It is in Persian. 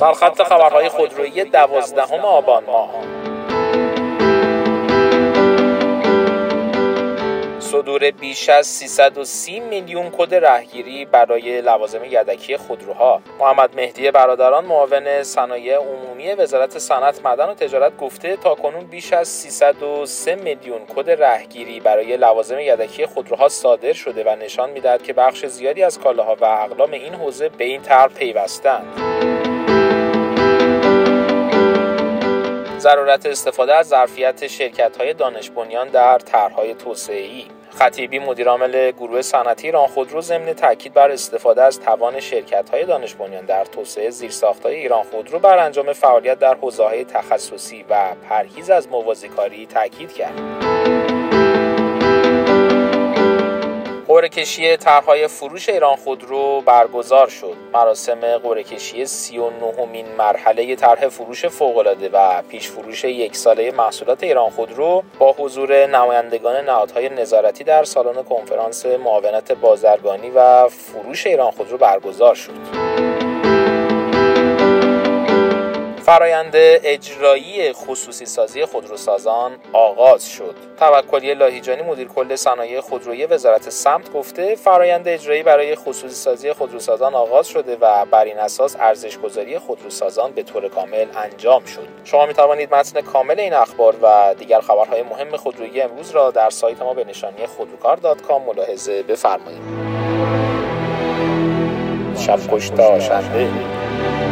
سرخط خبرهای خودرویی 12 آبان ماه. صدور بیش از 330 میلیون کد رهگیری برای لوازم یدکی خودروها. محمد مهدی برادران معاون صنایع عمومی وزارت صنعت، معدن و تجارت گفته تاکنون بیش از 303 میلیون کد رهگیری برای لوازم یدکی خودروها صادر شده و نشان می‌دهد که بخش زیادی از کالاها و اقلام این حوزه به این طرح پیوستند. ضرورت استفاده از ظرفیت شرکت‌های دانش بنیان در طرح‌های توسعه‌ای. خطیبی مدیرعامل گروه صنعتی ایران خودرو ضمن تاکید بر استفاده از توان شرکت‌های دانش بنیان در توسعه زیرساخت‌های ایران خودرو بر انجام فعالیت در حوزه‌های تخصصی و پرهیز از موازیکاری تاکید کرد. قرعه‌کشی طرح‌های فروش ایران خودرو برگزار شد. مراسم قرعه‌کشی 39مین مرحله طرح فروش فوق‌العاده و پیش فروش یک ساله محصولات ایران خودرو با حضور نمایندگان نهادهای نظارتی در سالن کنفرانس معاونت بازرگانی و فروش ایران خودرو برگزار شد. فرآیند اجرایی خصوصی سازی خودروسازان آغاز شد. توکلی لاهیجانی مدیر کل صنایع خودرویی وزارت سمت گفته فرآیند اجرایی برای خصوصی سازی خودروسازان آغاز شده و بر این اساس ارزش‌گذاری خودروسازان به طور کامل انجام شد. شما می توانید متن کامل این اخبار و دیگر خبرهای مهم خودرویی امروز را در سایت ما به نشانی خودروکار.com ملاحظه بفرمایید. شب خوش تا شنبه.